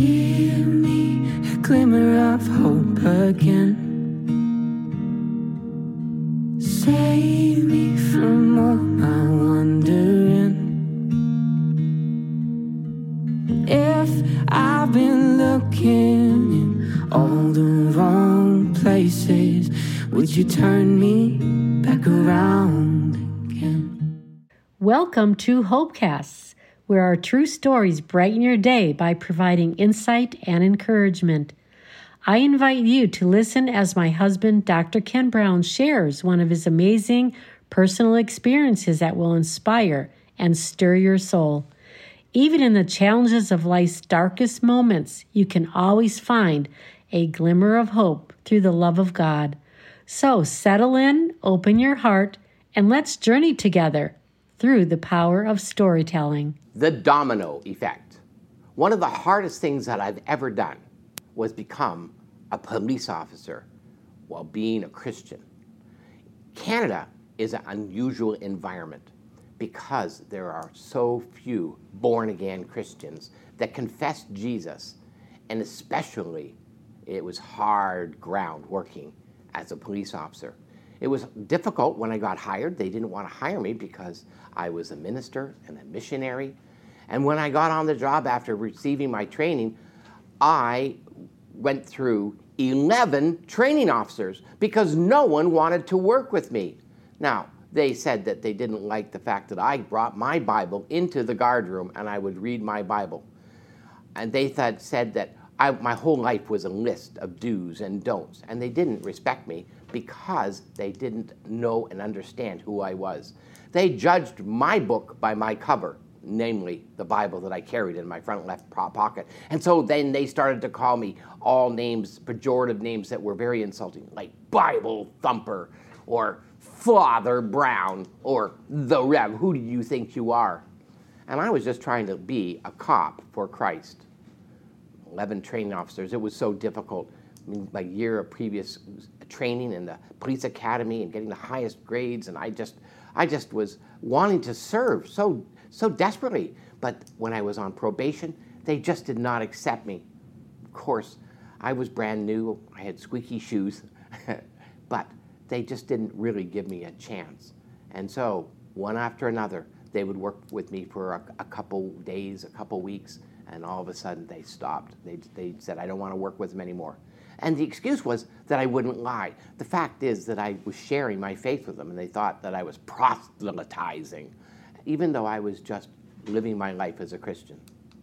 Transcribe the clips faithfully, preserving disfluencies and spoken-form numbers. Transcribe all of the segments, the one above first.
Give me a glimmer of hope again. Save me from all my wandering. If I've been looking in all the wrong places, would you turn me back around again? Welcome to Hopecasts, where our true stories brighten your day by providing insight and encouragement. I invite you to listen as my husband, Doctor Ken Brown, shares one of his amazing personal experiences that will inspire and stir your soul. Even in the challenges of life's darkest moments, you can always find a glimmer of hope through the love of God. So settle in, open your heart, and let's journey together through the power of storytelling. The domino effect. One of the hardest things that I've ever done was become a police officer while being a Christian. Canada is an unusual environment because there are so few born-again Christians that confess Jesus, and especially it was hard ground working as a police officer. It was difficult when I got hired. They didn't want to hire me because I was a minister and a missionary. And when I got on the job after receiving my training, I went through eleven training officers because no one wanted to work with me. Now, they said that they didn't like the fact that I brought my Bible into the guard room and I would read my Bible. And they thought, said that I, my whole life was a list of do's and don'ts. And they didn't respect me because they didn't know and understand who I was. They judged my book by my cover, namely the Bible that I carried in my front left pocket. And so then they started to call me all names, pejorative names that were very insulting, like Bible thumper, or Father Brown, or the Rev. Who do you think you are? And I was just trying to be a cop for Christ. eleven training officers. It was so difficult. I mean, my year of previous training in the police academy and getting the highest grades, and I just, I just was wanting to serve so so desperately. But when I was on probation, they just did not accept me. Of course, I was brand new. I had squeaky shoes, but they just didn't really give me a chance. And so one after another, they would work with me for a, a couple days, a couple weeks, and all of a sudden they stopped. They, they said, I don't want to work with them anymore. And the excuse was that I wouldn't lie. The fact is that I was sharing my faith with them, and they thought that I was proselytizing, even though I was just living my life as a Christian.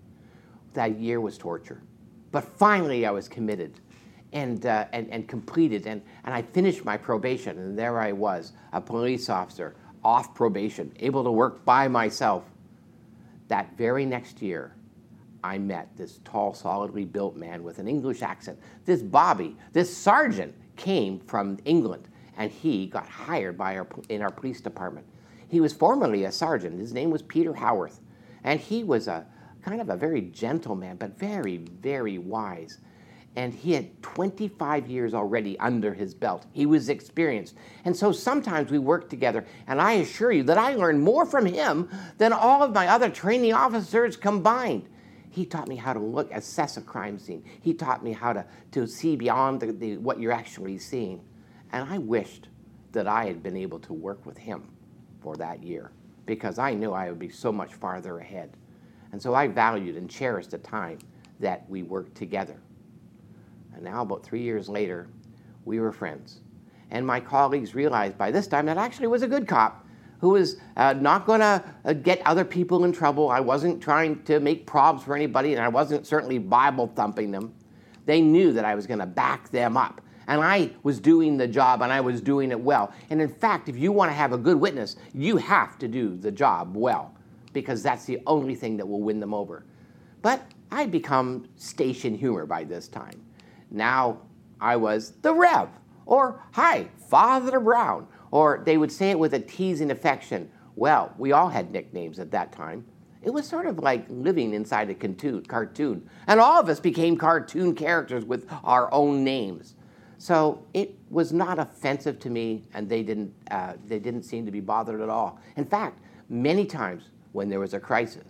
That year was torture. But finally I was committed and, uh, and, and completed, and, and I finished my probation, and there I was, a police officer, off probation, able to work by myself. That very next year, I met this tall, solidly built man with an English accent. This Bobby, this sergeant, came from England, and he got hired by our, in our police department. He was formerly a sergeant. His name was Peter Howarth, and he was a kind of a very gentle man, but very, very wise. And he had twenty-five years already under his belt. He was experienced. And so sometimes we worked together, and I assure you that I learned more from him than all of my other training officers combined. He taught me how to look, assess a crime scene. He taught me how to, to see beyond the, the, what you're actually seeing. And I wished that I had been able to work with him for that year, because I knew I would be so much farther ahead. And so I valued and cherished the time that we worked together. And now, about three years later, we were friends. And my colleagues realized by this time that I actually was a good cop who was uh, not going to uh, get other people in trouble. I wasn't trying to make problems for anybody, and I wasn't certainly Bible thumping them. They knew that I was going to back them up. And I was doing the job, and I was doing it well. And in fact, if you want to have a good witness, you have to do the job well, because that's the only thing that will win them over. But I'd become station humor by this time. Now I was the Rev, or hi, Father Brown, or they would say it with a teasing affection. Well, we all had nicknames at that time. It was sort of like living inside a cartoon, and all of us became cartoon characters with our own names. So it was not offensive to me, and they didn't, uh, they didn't seem to be bothered at all. In fact, many times when there was a crisis,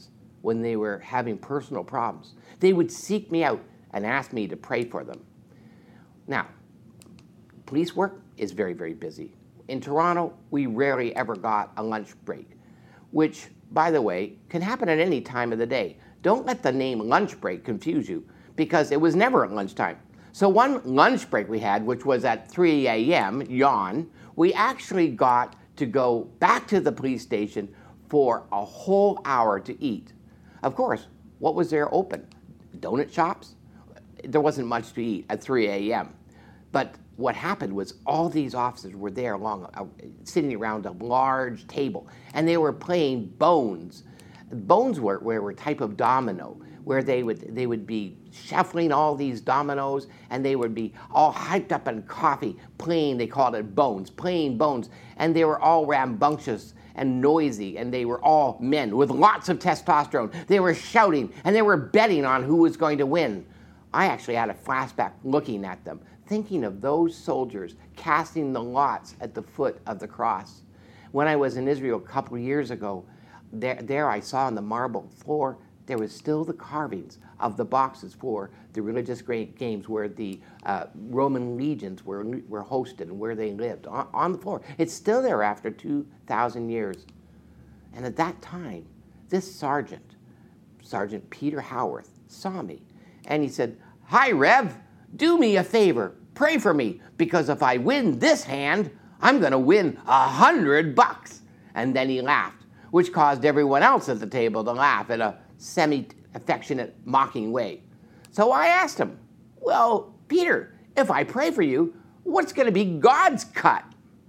when they were having personal problems. They would seek me out and ask me to pray for them. Now, police work is very, very busy. In Toronto, we rarely ever got a lunch break, which, by the way, can happen at any time of the day. Don't let the name lunch break confuse you, because it was never at lunchtime. So one lunch break we had, which was at three a.m., yawn, we actually got to go back to the police station for a whole hour to eat. Of course, what was there open? Donut shops? There wasn't much to eat at three a.m. But what happened was all these officers were there along, uh, sitting around a large table, and they were playing bones. Bones were, were a type of domino, where they would they would be shuffling all these dominoes, and they would be all hyped up in coffee, playing, they called it bones, playing bones, and they were all rambunctious and noisy, and they were all men with lots of testosterone. They were shouting, and they were betting on who was going to win. I actually had a flashback looking at them, thinking of those soldiers casting the lots at the foot of the cross. When I was in Israel a couple of years ago, there, there I saw on the marble floor, there was still the carvings of the boxes for the religious games where the uh, Roman legions were, were hosted and where they lived, on, on the floor. It's still there after two thousand years. And at that time, this sergeant, Sergeant Peter Howarth, saw me, and he said, "Hi, Rev, do me a favor, pray for me, because if I win this hand, I'm going to win a hundred bucks." And then he laughed, which caused everyone else at the table to laugh in a semi-affectionate, mocking way. So I asked him, "Well, Peter, if I pray for you, what's going to be God's cut?"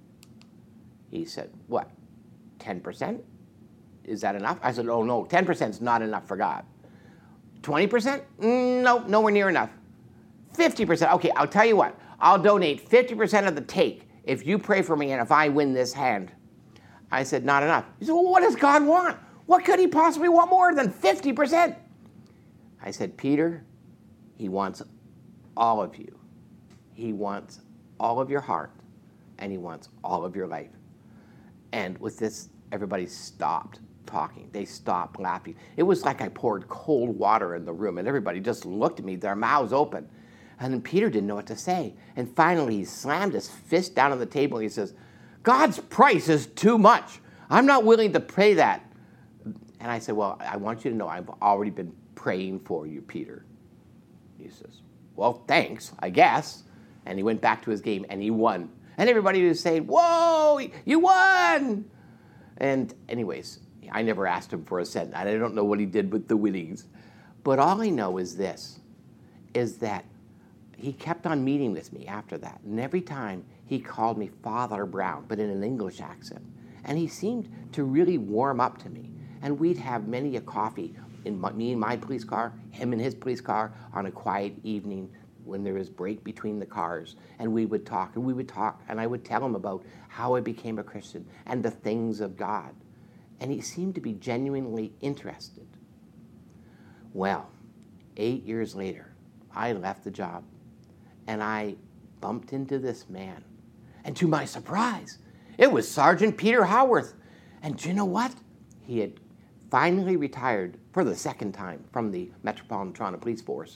He said, "What, ten percent? Is that enough?" I said, "Oh, no, ten percent is not enough for God." twenty percent? Mm, no, nowhere near enough. fifty percent? Okay, I'll tell you what. I'll donate fifty percent of the take if you pray for me and if I win this hand. I said, "Not enough." He said, "Well, what does God want? What could he possibly want more than fifty percent? I said, "Peter, he wants all of you. He wants all of your heart, and he wants all of your life." And with this, everybody stopped talking. They stopped laughing. It was like I poured cold water in the room, and everybody just looked at me, their mouths open. And then Peter didn't know what to say. And finally, he slammed his fist down on the table, and he says, "God's price is too much. I'm not willing to pay that." And I said, "Well, I want you to know I've already been praying for you, Peter." He says, "Well, thanks, I guess." And he went back to his game, and he won. And everybody was saying, "Whoa, you won!" And anyways, I never asked him for a cent. I don't know what he did with the winnings. But all I know is this, is that he kept on meeting with me after that. And every time he called me Father Brown, but in an English accent. And he seemed to really warm up to me. And we'd have many a coffee in my, me in my police car, him in his police car, on a quiet evening when there was break between the cars. And we would talk, and we would talk, and I would tell him about how I became a Christian and the things of God. And he seemed to be genuinely interested. Well, eight years later, I left the job, and I bumped into this man. And to my surprise, it was Sergeant Peter Howarth. And do you know what? He had finally retired for the second time from the Metropolitan Toronto Police Force.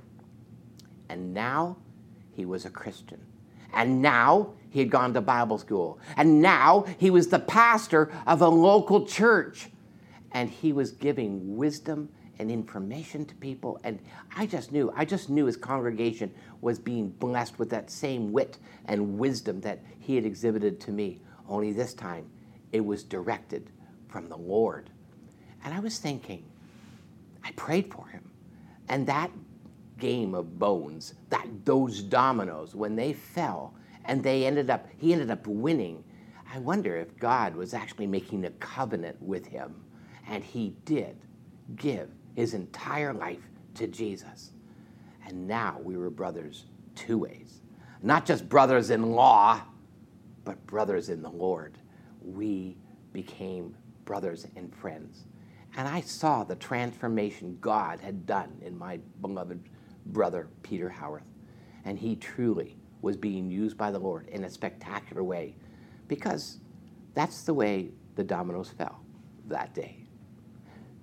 And now he was a Christian. And now he had gone to Bible school. And now he was the pastor of a local church. And he was giving wisdom and information to people. And I just knew, I just knew his congregation was being blessed with that same wit and wisdom that he had exhibited to me. Only this time, it was directed from the Lord. And I was thinking, I prayed for him. And that game of bones, that those dominoes, when they fell and they ended up, he ended up winning, I wonder if God was actually making a covenant with him. And he did give his entire life to Jesus. And now we were brothers two ways. Not just brothers-in-law, but brothers in the Lord. We became brothers and friends. And I saw the transformation God had done in my beloved brother, Peter Howarth. And he truly was being used by the Lord in a spectacular way, because that's the way the dominoes fell that day. May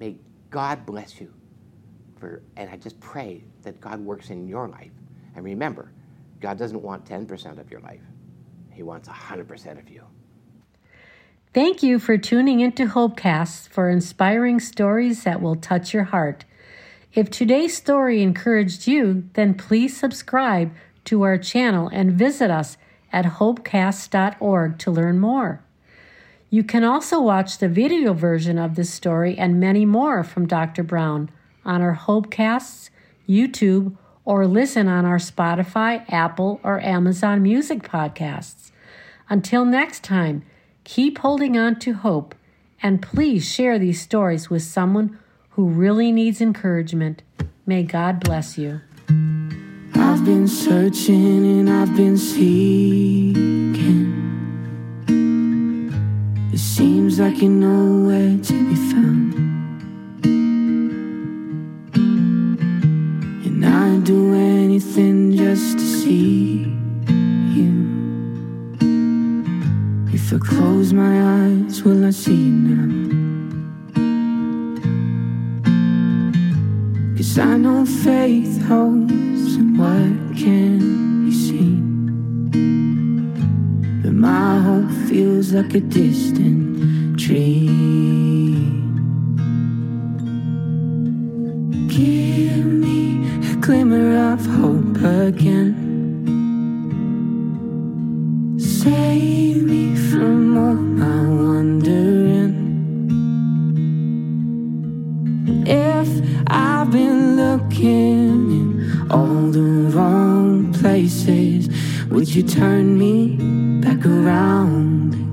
God bless you. For, and I just pray that God works in your life. And remember, God doesn't want ten percent of your life. He wants one hundred percent of you. Thank you for tuning into Hopecasts for inspiring stories that will touch your heart. If today's story encouraged you, then please subscribe to our channel and visit us at hopecast dot org to learn more. You can also watch the video version of this story and many more from Doctor Brown on our Hopecasts, YouTube, or listen on our Spotify, Apple, or Amazon Music podcasts. Until next time, keep holding on to hope, and please share these stories with someone who really needs encouragement. May God bless you. I've been searching and I've been seeking. It seems like you're nowhere to be found. And I'd do anything just to see you. If I close my eyes, will I see you now? 'Cause I know faith holds in what can be seen, but my hope feels like a distant dream. Give me a glimmer of hope again. Save me from all my wandering. If I've been looking in all the wrong places, would you turn me back around?